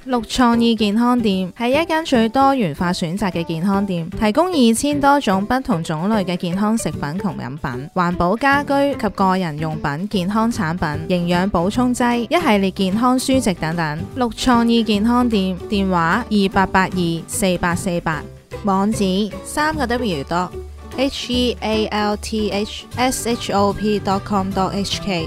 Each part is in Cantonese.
綠創意健康店係一間最多元化選擇嘅健康店，提供2000多種不同種類嘅健康食品同飲品、環保家居及個人用品、健康產品、營養補充劑、一系列健康書籍等等。綠創意健康店電話28824848，網址3個W.healthshop.com.hk。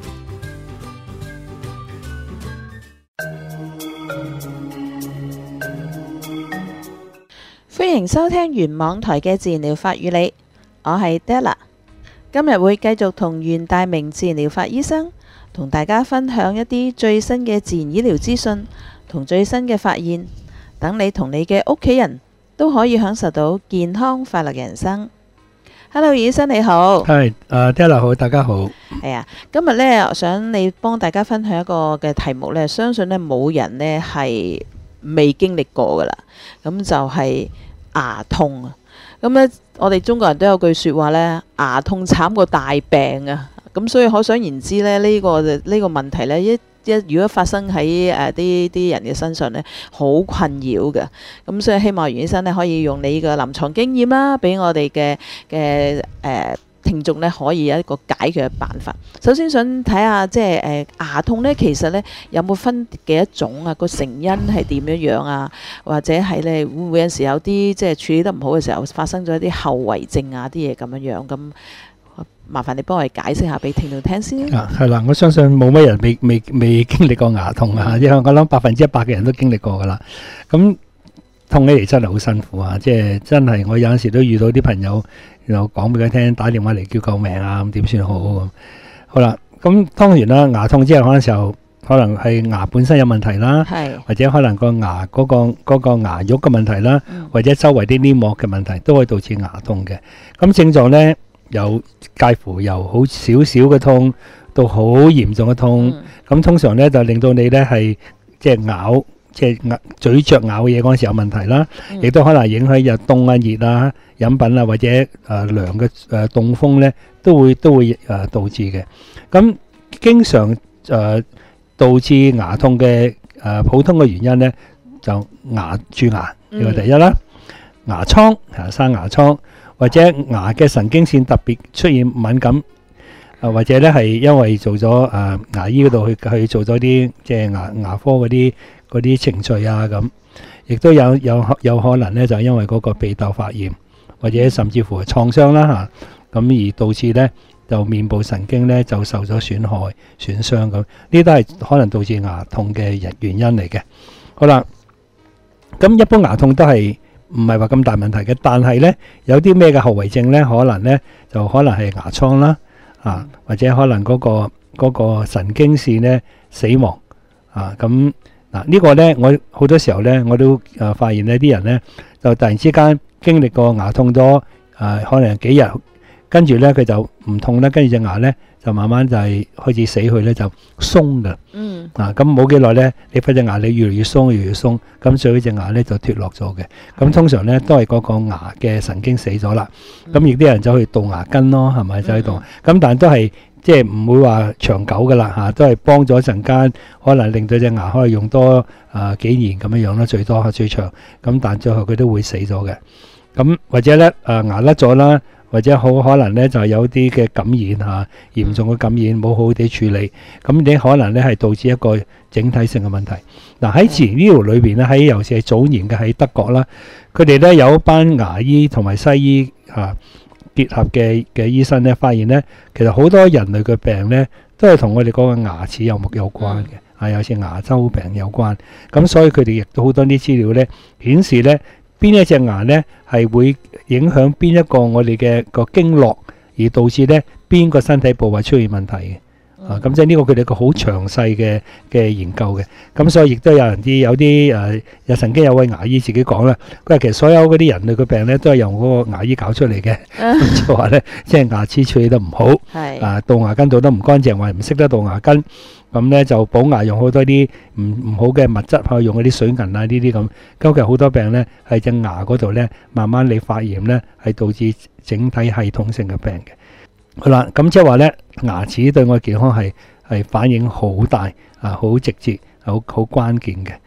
歡迎收聽原網台嘅自然療法與你，我係 Della。今日會繼續同袁大明自然療法醫生同大家分享一啲最新嘅自然醫療資訊同最新嘅發現，等你同你嘅屋企人都可以享受到健康快樂嘅人生。Hello， 醫生你好。 係，Della 好，大家好。 係啊，今日呢，我想你幫大家分享一個嘅題目呢，相信呢冇人呢係未經歷過噶啦，咁就係牙痛啊！咁咧，我哋中國人都有句説話咧，牙痛慘過大病啊！咁所以可想而知咧，呢個問題咧，如果發生喺啲人嘅身上咧，好困擾嘅。咁所以希望袁醫生咧可以用你嘅臨床經驗啦，俾我哋嘅聽眾咧可以有一個解決嘅辦法。首先想睇下即係牙痛咧，其實咧有冇分幾多種啊？個成因係點樣啊？或者係咧會唔會有時有啲即係處理得唔好嘅時候發生咗一啲後遺症啊啲嘢咁樣？咁麻煩你幫我哋解釋下俾聽眾聽先。 係啦，我相信冇乜人未經歷過牙痛啊，因為我諗100%嘅人都經歷過噶啦。咁痛起嚟真係好辛苦啊！即係真係我有陣時都遇到啲朋友，然後講俾佢聽，打電話嚟叫救命啊，咁點算好咁？好啦，咁當然啦，牙痛之後嗰陣時候，可能係牙本身有問題啦，或者可能個牙嗰個牙肉嘅問題啦，或者周圍啲黏膜嘅問題，都可以導致牙痛嘅。咁症狀呢，有介乎由好少少嘅痛到好嚴重嘅痛。咁通常呢，就令到你呢係即係咬。即係咀嚼咬嘢嗰陣時有問題啦，亦都可能影響又凍啊、熱啊、飲品啊或者涼嘅凍風咧，都會導致嘅。咁經常導致牙痛嘅普通嘅原因咧，就蛀牙呢個第一啦，牙瘡生牙瘡，或者牙嘅神經線特別出現敏感，或者咧係因為做咗牙醫嗰度去做咗啲即係牙科嗰啲程序啊，咁亦都有可能咧，就因為嗰個鼻竇發炎，或者甚至乎係創傷啦嚇，咁而導致咧就面部神經咧就受咗損害、損傷咁，呢都係可能導致牙痛嘅原因嚟嘅。好啦，咁一般牙痛都係唔係話咁大問題嘅，但係咧有啲咩嘅後遺症咧，可能係牙瘡啦，或者可能嗰個神經線咧死亡咁。呢個呢，我好多時候呢，我都發現呢啲人呢，就突然之間經歷過牙痛咗可能幾日，跟住呢，佢就唔痛啦，跟住隻牙呢，就慢慢就係開始死去呢，就鬆㗎。咁冇幾耐呢，你發隻牙你越嚟越鬆，越嚟越鬆，咁所以隻牙呢就脫落咗嘅。咁通常呢，都係嗰個牙嘅神經死咗啦。咁亦啲人走去杜牙根咯，係咪？走去杜。咁但係都係。即係唔會話長久噶啦嚇，都係幫咗一陣間，可能令到隻牙可以用多幾年咁樣啦，最多最長。咁但最後佢都會死咗嘅。咁或者咧牙甩咗啦，或者好可能咧就係有啲嘅感染嚴重嘅感染冇好好地處理，咁你可能咧係導致一個整體性嘅問題。喺自然醫療裏邊咧，喺尤其係早年嘅喺德國啦，佢哋咧有一班牙醫同埋西醫結合嘅醫生咧，發現咧，其實好多人類嘅病咧，都係同我哋嗰個牙齒有關嘅，有似牙周病有關。咁所以佢哋亦都好多啲資料咧，顯示咧，邊一隻牙咧係會影響邊一個我哋嘅個經絡，而導致咧邊個身體部位出現問題嘅。咁即係呢個佢哋個好詳細嘅研究嘅。咁所以亦都有啲又曾經有位牙醫自己講啦，佢話其實所有嗰啲人類嘅病咧，都係由嗰個牙醫搞出嚟嘅。咁就話咧，即係牙齒處理得唔好，杜牙根做得唔乾淨，或者唔識得杜牙根，咁咧就補牙用好多啲唔好嘅物質，用嗰啲水銀啊呢啲咁。咁其實好多病咧係隻牙嗰度咧慢慢你發炎咧，係導致整體系統性嘅病嘅。好啦，咁即係話咧，牙齒對我嘅健康係反應好大好直接，好關鍵嘅。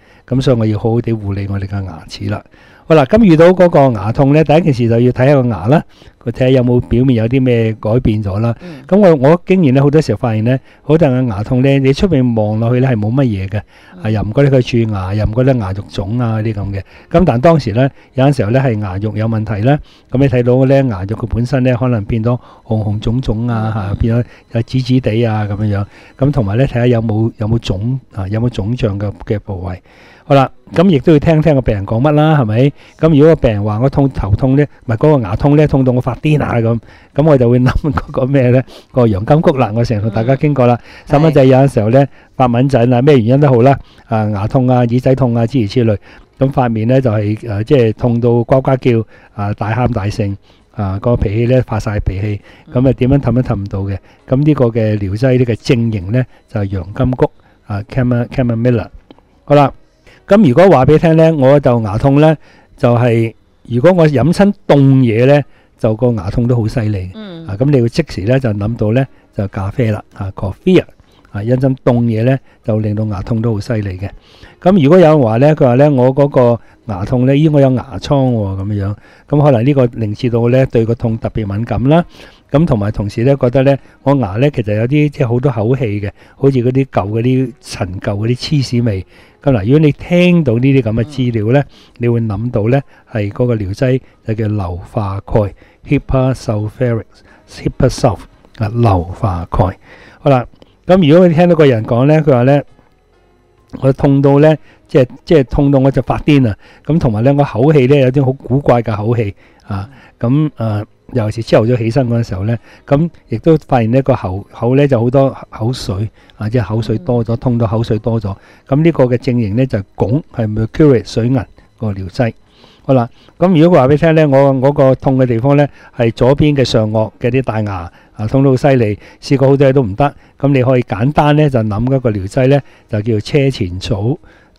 咁所以我要好好地護理我哋嘅牙齒啦。好啦，咁遇到嗰個牙痛咧，第一件事就要睇下個牙啦，佢睇下有冇表面有啲咩改變咗啦。咁我經驗咧，好多時候發現咧，好多人嘅牙痛咧，你出面望落去咧係冇乜嘢嘅，又唔覺得佢蛀牙，又唔覺得牙肉腫啊啲咁嘅。咁但當時咧，有陣時候咧係牙肉有問題啦，咁你睇到咧牙肉佢本身咧可能變到紅紅腫腫啊，變咗有紫紫地啊咁樣樣。咁同埋咧睇下有冇腫啊，有冇腫脹嘅部位。好啦，咁亦都要聽聽個病人講乜啦，係咪？咁如果個病人話我頭痛咧，唔係嗰個牙痛咧，痛到我發癲啊咁我就會諗嗰個咩咧？個陽金谷啦，我成日同大家傾過啦。細蚊仔有陣時候咧發敏疹啊，咩原因都好啦，牙痛啊、耳仔痛啊諸如此類，咁塊面咧就係即係痛到呱呱叫大喊大聲個脾氣咧發晒脾氣，咁啊點樣氹都氹唔到嘅。咁呢個嘅療劑呢個正型咧就係陽金谷Chamomile。好啦。咁如果話俾你聽咧，我就牙痛咧，就係如果我飲親凍嘢咧，就個牙痛都好犀利。咁你會即時咧就諗到咧就咖啡啦，coffee 飲親凍嘢咧就令到牙痛都好犀利嘅。咁如果有人話咧，佢話咧我嗰個牙痛咧，我有牙瘡喎咁樣，咁可能呢個令至到咧對個痛特別敏感啦。咁同埋同時咧覺得咧我牙咧其實有啲即係好多口氣嘅，好似嗰啲舊嗰啲陳舊嗰啲黐屎味。咁嗱，如果你聽到呢啲咁嘅資料咧，你會諗到咧係嗰個療劑就叫硫化鈣 （Hipposulfuric Hipposulf） 硫化鈣。好啦，咁如果你聽到個人講咧，佢話咧我痛到咧即係痛到我就發癲啊！咁同埋咧我口氣咧有啲好古怪嘅口氣尤其是朝頭早起身嗰陣時候咧，咁亦都發現呢個口咧就好多口水即係口水多咗，痛到口水多咗。咁呢個嘅症型咧就係汞，係 mercury 水銀個療劑。好啦，咁如果話俾你聽咧，我個痛嘅地方咧係左邊嘅上顎嘅啲大牙痛到好犀利，試過好多嘢都唔得。咁你可以簡單咧就諗嗰個療劑咧就叫車前草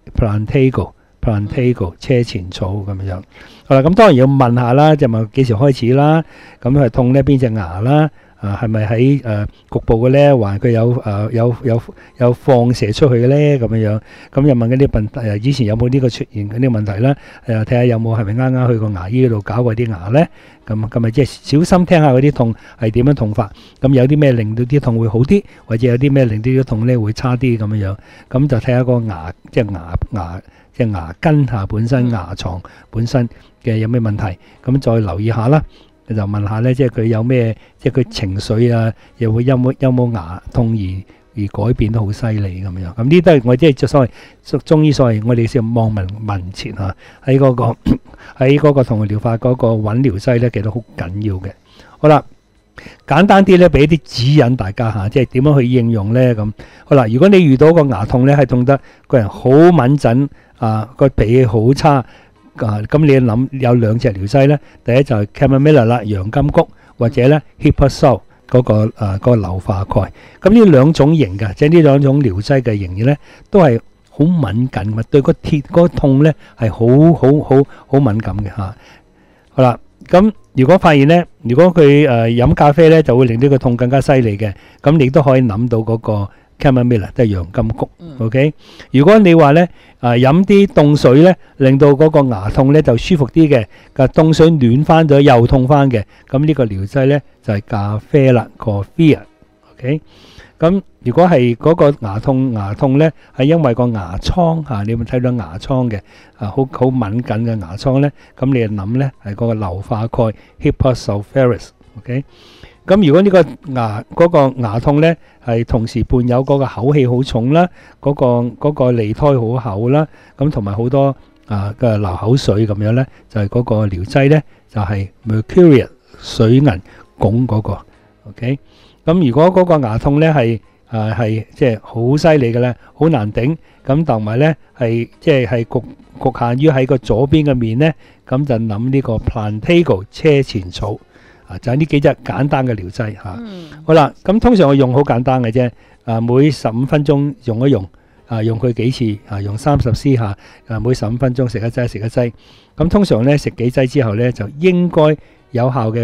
Plantago 車前草咁樣。好啦，咁當然要問下啦，就問幾時開始啦？咁係痛咧邊隻牙啦？係咪喺局部嘅咧？還佢有放射出去嘅咧？咁樣咁又問嗰啲問題，以前有冇呢個出現嗰啲問題啦？睇下有冇係咪啱啱去過牙醫嗰度搞過啲牙咧？咁咪即係小心聽下嗰啲痛係點樣痛法？咁有啲咩令到啲痛會好啲，或者有啲咩令到啲痛咧會差啲咁樣？咁就睇下個牙即係牙根本身牙床本身嘅有咩問題，咁再留意下啦。就問下咧，即係佢有咩，即係佢情緒啊，又會有冇牙痛而改變得好犀利咁樣。咁呢都係我即係所謂中醫所謂我哋叫望聞問切嚇，喺嗰個同佢療法嗰個揾療劑咧，其實好緊要嘅。好啦，簡單啲咧，俾啲指引大家嚇，即係點樣去應用咧咁。好啦，如果你遇到個牙痛咧，係痛得個人好敏陣個脾氣好差。咁你諗有兩隻療劑咧，第一就係 Chamomile 啦，陽金谷，或者咧 Hipposulf 嗰個硫化鈣。咁呢兩種型嘅，即係呢兩種療劑嘅型咧，都係好敏感嘅，對個鐵嗰個痛咧係好敏感嘅嚇。好啦，咁如果發現咧，如果佢飲咖啡咧，就會令呢個痛更加犀利嘅，咁你都可以諗到嗰個 Chamomile 即係陽金谷。OK， 如果你話咧飲啲凍水咧，令到嗰個牙痛咧就舒服啲嘅，凍水暖翻咗又痛翻嘅，咁呢個療劑咧就係咖啡啦 ，coffee。OK， 咁如果係嗰個牙痛咧係因為個牙瘡嚇，你有冇睇到牙瘡嘅好敏感嘅牙瘡咧？咁你就諗咧係嗰個硫化鈣 Hipposulfuric。OK。咁如果呢個牙痛咧係同時伴有嗰個口氣好重啦，嗰個脷苔好厚啦，咁同埋好多嘅流口水咁樣咧，就係嗰個療劑咧就係 mercury 水銀汞嗰個。OK， 咁如果嗰個牙痛咧係即係好犀利嘅咧，好難頂，咁同埋咧係即係局限於喺個左邊嘅面咧，咁就諗呢個 Plantago 車前草。就係呢幾隻簡單嘅療劑嚇。好啦，咁通常我用好簡單嘅啫。每15分鐘用一用，用佢幾次，用30 cc 下，每15分鐘食一劑。咁通常咧食幾劑之後咧，就應該有效嘅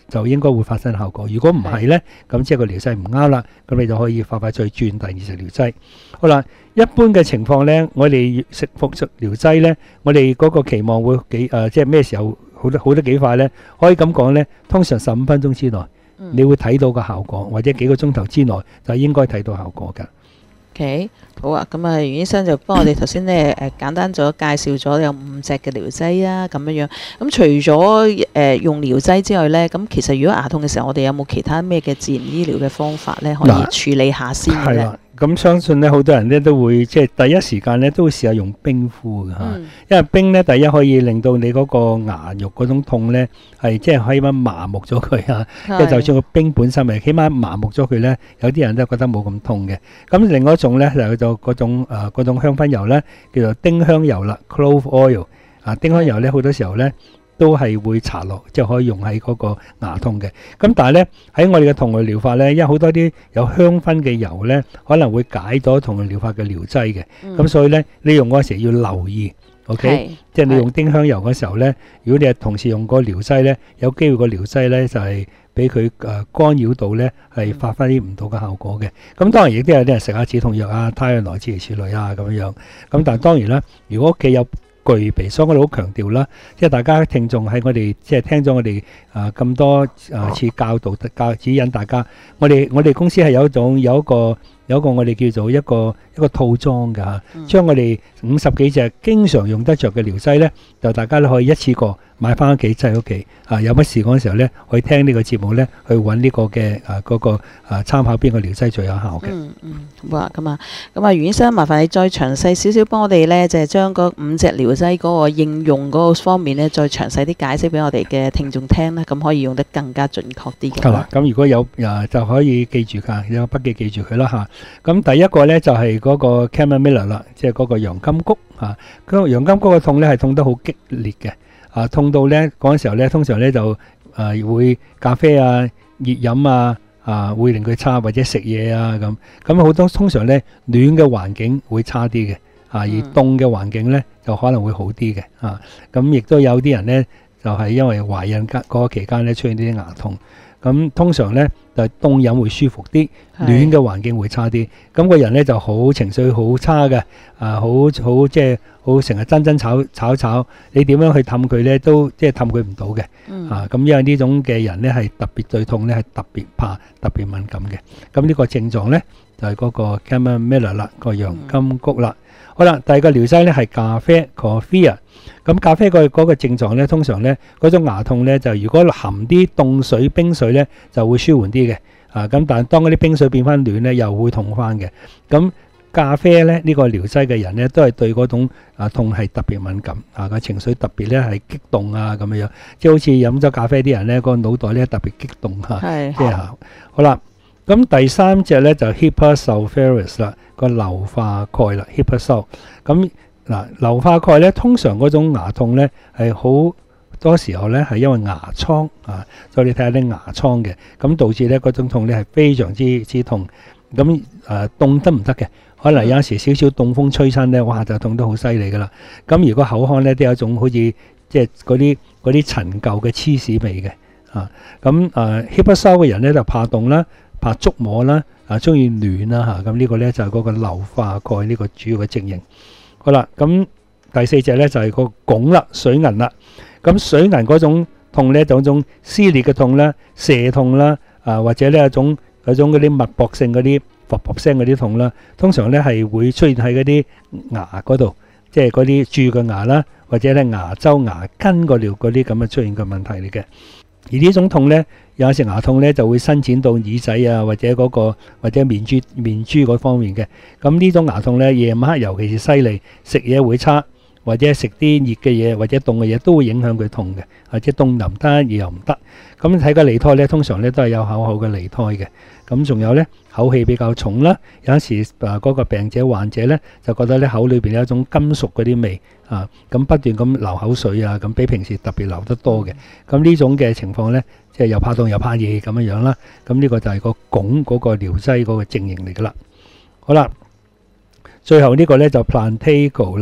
就應該會發生效果。如果唔係呢，咁即係個療劑唔啱啦，咁你就可以快快再轉第二隻療劑。好啦，一般嘅情況呢，我哋服食療劑呢，我哋嗰個期望會即係咩時候好得幾快呢？可以咁講呢，通常15分鐘之內，你會睇到個效果，或者幾個鐘頭之內就應該睇到效果㗎。 OK，好啊，咁啊，袁醫生就幫我哋頭先咧簡單咗介紹咗有5隻嘅療劑啊，咁樣樣。咁除咗用療劑之外咧，咁其實如果牙痛嘅時候，我哋有冇其他咩嘅自然醫療嘅方法咧，可以處理下先嘅咧？ 咁相信咧，好多人咧都會即係第一時間咧都會試下用冰敷嘅嚇，因為冰咧第一可以令到你嗰個牙肉嗰種痛咧係即係起碼麻木咗佢啊，即係就算個冰本身咪起碼麻木咗佢咧，有啲人都覺得冇咁痛嘅。咁另外一種咧就嗰種香薰油咧叫做丁香油啦 ，clove oil 啊，丁香油咧好多時候咧都係會搽落，即係可以用喺嗰個牙痛嘅。咁但係咧喺我哋嘅同類療法咧，因為好多啲有香薰嘅油咧，可能會解咗同類療法嘅療劑嘅。咁所以咧，你用嗰時要留意 ，OK？即係你用丁香油嗰時候咧，如果你係同時用個療劑咧，有機會個療劑咧就係俾佢干擾到咧，係發揮啲唔到嘅效果嘅。咁當然亦都有啲人食下止痛藥啊、泰諾諸如此類啊咁樣。咁但係當然啦，如果屋企有具備，所以我哋好強調啦，即係大家聽眾喺我哋即係聽咗我哋咁多次教導指引大家，我哋公司係有一個我哋叫做一個套裝㗎嚇，將我哋50幾隻經常用得着嘅療劑咧，就大家都可以一次過買翻屋企擠喺屋企啊！有乜事嗰陣時候咧，可以聽呢個節目咧，去揾呢個嘅嗰個參考邊個療劑最有效嘅。 好啊，咁啊，袁醫生，麻煩你再詳細少少幫我哋咧，就係將嗰5隻療劑嗰個應用嗰個方面咧，再詳細啲解釋俾我哋嘅聽眾聽咧，咁可以用得更加準確啲嘅。 係啦，咁如果有就可以記住㗎，有筆記記住佢啦嚇。咁第一個咧就係嗰個 chamomile 啦，即係嗰個洋金菊嚇。嗰個洋金菊嘅痛咧係痛得好激烈嘅，痛到咧嗰陣時候咧，通常咧就會咖啡啊、熱飲啊會令佢差，或者食嘢啊咁好多。通常咧暖嘅環境會差啲嘅，而凍嘅環境咧就可能會好啲嘅。咁亦都有啲人咧就係因為懷孕嗰個期間咧出現呢啲牙痛。咁通常咧就凍飲會舒服啲，暖嘅環境會差啲。咁個人咧就好情緒好差嘅，好即係好成日爭吵，你點樣去氹佢咧都即係氹佢唔到嘅。咁因為呢種嘅人咧係特別對痛咧係特別怕、特別敏感嘅。咁呢個症狀咧就係嗰個 chamomile 啦，個洋金菊啦。好啦，第二個療劑咧係咖啡 coffee 啊。咁咖啡嗰個症狀咧，通常咧嗰種牙痛咧，就如果含啲凍水、冰水咧，就會舒緩啲嘅。咁但係當嗰啲冰水變翻暖咧，又會痛翻嘅。咁咖啡咧呢個療劑嘅人咧，都係對嗰種痛係特別敏感，個情緒特別咧係激動啊咁樣，即係好似飲咗咖啡啲人咧，個腦袋咧特別激動嚇。即係好啦。咁第3隻咧就 Hepar sulfuris 啦，個硫化鈣啦 Hepar sul。咁嗱，硫化鈣咧，通常嗰種牙痛咧係好多時候咧係因為牙瘡所以你睇下啲牙瘡嘅，咁導致咧嗰種痛咧係非常之痛。咁凍得唔得嘅？可能有時少少凍風吹親咧，哇就痛得好犀利噶啦。咁如果口腔咧都有一種好似即係嗰啲陳舊嘅黐屎味嘅。咁Hepar sul嘅人咧就怕凍啦，怕觸摸啦，中意暖啦嚇。咁呢個咧就係嗰個硫化鈣呢個主要嘅症型。好啦，咁第4隻咧就係個汞啦、水銀啦。咁水銀嗰種痛咧，就一種撕裂嘅痛啦、瀉痛啦，或者咧有種嗰啲脈搏性嗰啲噗噗聲嗰啲痛啦。通常咧係會出現喺嗰啲牙嗰度，即係嗰啲蛀嘅牙啦，或者咧牙周牙根嗰啲咁嘅出現嘅問題嚟嘅。而呢種痛咧，有時牙痛咧就會伸展到耳仔啊，或者或者面珠嗰方面嘅。咁呢種牙痛咧，夜晚黑尤其是犀利，食嘢會差，或者食啲熱嘅嘢或者凍嘅嘢都會影響佢痛嘅，或者凍又唔得，熱又唔得。咁睇個脷苔咧，通常咧都係有厚厚嘅脷苔嘅。咁仲有咧，口氣比較重啦。有時嗰個病者患者咧就覺得咧口裏邊有一種金屬嗰啲味咁不斷咁流口水啊，咁比平時特別流得多嘅。咁呢種嘅情況咧，即係又怕凍又怕熱咁樣啦。咁呢個就係個汞嗰個療劑嗰個症型嚟噶啦。好啦，最後呢個咧就 Plantago 啦。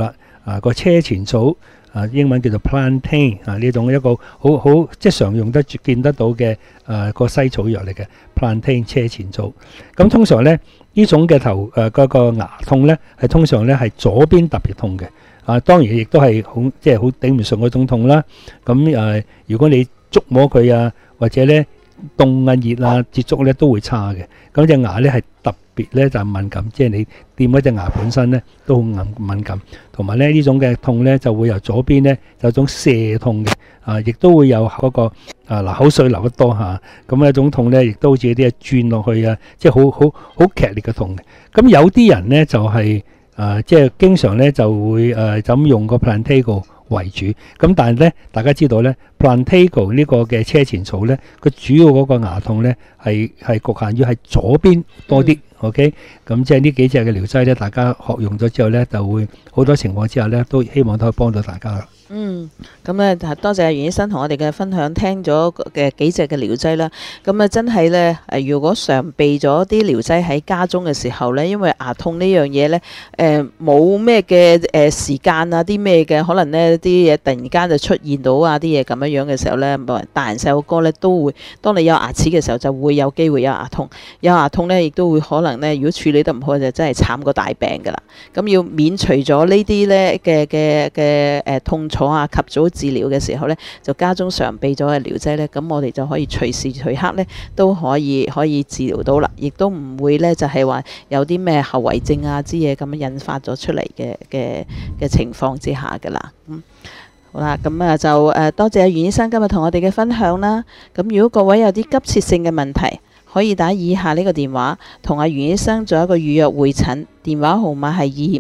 個車前草英文叫做 plantain 呢種一個好即係常用得見得到嘅個西草藥嚟嘅 plantain 車前草。咁通常咧呢種嘅嗰個牙痛咧係通常咧係左邊特別痛嘅。當然亦都係好即係好頂唔順嗰種痛啦。咁如果你觸摸佢或者咧凍熱接觸咧都會差嘅。咁隻牙咧係特別咧就敏感，即係你掂嗰隻牙本身咧都好敏感，同埋咧呢種嘅痛咧就會由左邊咧有種瀉痛嘅，亦都會有嗰個口水流得多咁一種痛咧，亦都好似啲嘢轉落去即係好劇烈嘅痛嘅。咁有啲人咧就係即係經常咧就會就咁用個 Plantago 為主，咁但係咧大家知道咧 Plantago 呢個嘅車前草咧，佢主要嗰個牙痛咧係局限於係左邊多啲。OK， 咁即係呢幾隻嘅療劑咧，大家學用咗之後咧，就會好多情況之下咧，都希望都可以幫到大家啦。 咁咧多謝袁醫生同我哋嘅分享，聽咗嘅幾隻嘅療劑啦。咁真係咧如果常備咗啲療劑喺家中嘅時候咧，因為牙痛呢樣嘢咧冇咩嘅時間啲咩嘅，可能呢啲嘢突然間就出現到啲嘢咁樣嘅時候咧，大人細路哥咧都會，當你有牙齒嘅時候就會有機會有牙痛。有牙痛咧亦都會可能咧，如果處理得唔好就真係慘過大病噶啦。咁要免除咗呢啲咧嘅痛楚及早治療嘅時候咧，就家中常備咗嘅療劑咧，咁我哋就可以隨時隨刻咧都可以治療到啦，亦都唔會咧就係話有啲咩後遺症之嘢咁樣引發咗出嚟嘅情況之下噶啦。好啦，咁就多謝袁醫生今日同我哋嘅分享啦。咁如果各位有啲急切性嘅問題，可以打以下呢個電話同阿袁醫生做一個預約會診，電話號碼係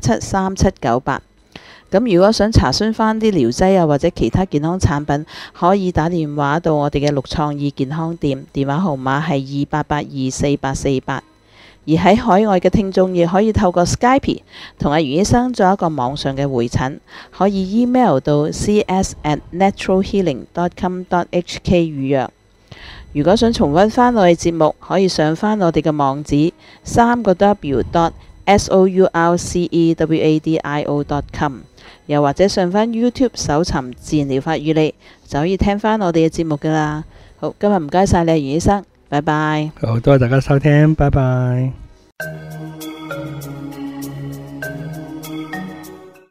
25773798。咁如果想查詢翻啲療劑或者其他健康產品，可以打電話到我哋嘅陸創意健康店，電話號碼係28824848。而喺海外嘅聽眾亦可以透過 Skype 同阿袁醫生做一個網上嘅會診，可以 email 到 cs@naturalhealing.com.hk 預約。如果想重溫翻我哋節目，可以上翻我哋嘅網址3w.sourcewadio.com， 又或者上翻 YouTube 搜尋自然療法與你，就可以聽翻我哋嘅節目噶啦。好，今日唔該晒你，袁醫生，拜拜。 好，多謝大家收聽，拜拜。